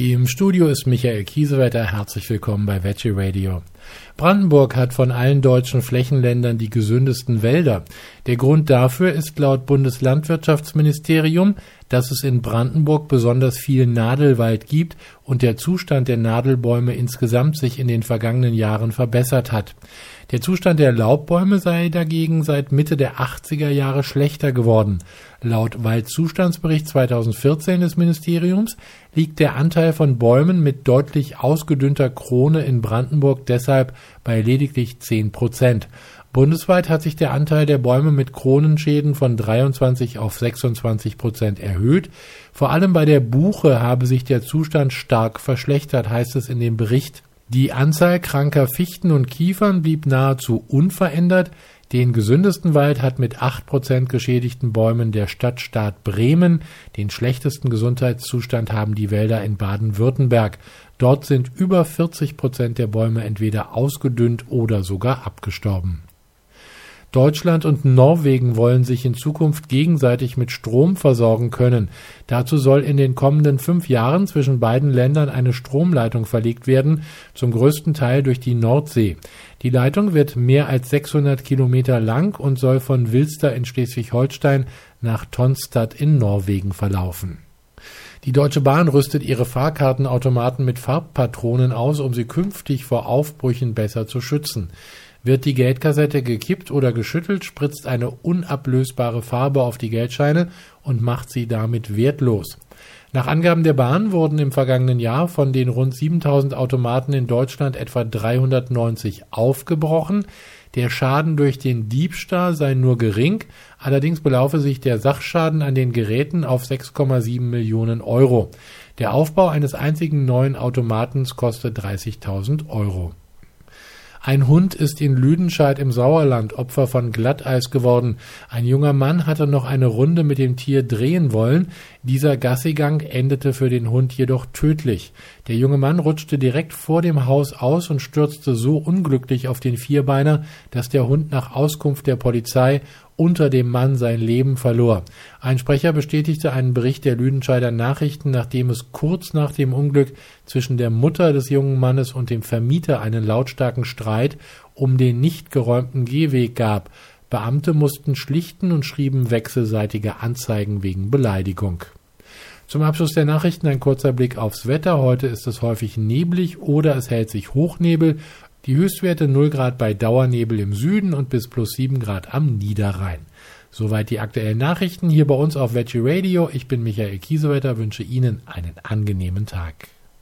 Im Studio ist Michael Kiesewetter. Herzlich willkommen bei Veggie Radio. Brandenburg hat von allen deutschen Flächenländern die gesündesten Wälder. Der Grund dafür ist laut Bundeslandwirtschaftsministerium, dass es in Brandenburg besonders viel Nadelwald gibt und der Zustand der Nadelbäume insgesamt sich in den vergangenen Jahren verbessert hat. Der Zustand der Laubbäume sei dagegen seit Mitte der 80er Jahre schlechter geworden. Laut Waldzustandsbericht 2014 des Ministeriums liegt der Anteil von Bäumen mit deutlich ausgedünnter Krone in Brandenburg deshalb bei lediglich 10%. Bundesweit hat sich der Anteil der Bäume mit Kronenschäden von 23 auf 26% erhöht. Vor allem bei der Buche habe sich der Zustand stark verschlechtert, heißt es in dem Bericht. Die Anzahl kranker Fichten und Kiefern blieb nahezu unverändert. Den gesündesten Wald hat mit 8% geschädigten Bäumen der Stadtstaat Bremen. Den schlechtesten Gesundheitszustand haben die Wälder in Baden-Württemberg. Dort sind über 40% der Bäume entweder ausgedünnt oder sogar abgestorben. Deutschland und Norwegen wollen sich in Zukunft gegenseitig mit Strom versorgen können. Dazu soll in den kommenden 5 Jahren zwischen beiden Ländern eine Stromleitung verlegt werden, zum größten Teil durch die Nordsee. Die Leitung wird mehr als 600 Kilometer lang und soll von Wilster in Schleswig-Holstein nach Tonstad in Norwegen verlaufen. Die Deutsche Bahn rüstet ihre Fahrkartenautomaten mit Farbpatronen aus, um sie künftig vor Aufbrüchen besser zu schützen. Wird die Geldkassette gekippt oder geschüttelt, spritzt eine unablösbare Farbe auf die Geldscheine und macht sie damit wertlos. Nach Angaben der Bahn wurden im vergangenen Jahr von den rund 7000 Automaten in Deutschland etwa 390 aufgebrochen. Der Schaden durch den Diebstahl sei nur gering, allerdings belaufe sich der Sachschaden an den Geräten auf 6,7 Millionen Euro. Der Aufbau eines einzigen neuen Automatens kostet 30.000 Euro. Ein Hund ist in Lüdenscheid im Sauerland Opfer von Glatteis geworden. Ein junger Mann hatte noch eine Runde mit dem Tier drehen wollen. Dieser Gassigang endete für den Hund jedoch tödlich. Der junge Mann rutschte direkt vor dem Haus aus und stürzte so unglücklich auf den Vierbeiner, dass der Hund nach Auskunft der Polizei unter dem Mann sein Leben verlor. Ein Sprecher bestätigte einen Bericht der Lüdenscheider Nachrichten, nachdem es kurz nach dem Unglück zwischen der Mutter des jungen Mannes und dem Vermieter einen lautstarken Streit um den nicht geräumten Gehweg gab. Beamte mussten schlichten und schrieben wechselseitige Anzeigen wegen Beleidigung. Zum Abschluss der Nachrichten ein kurzer Blick aufs Wetter. Heute ist es häufig neblig oder es hält sich Hochnebel. Die Höchstwerte 0 Grad bei Dauernebel im Süden und bis +7 Grad am Niederrhein. Soweit die aktuellen Nachrichten hier bei uns auf Veggie Radio. Ich bin Michael Kiesewetter, wünsche Ihnen einen angenehmen Tag.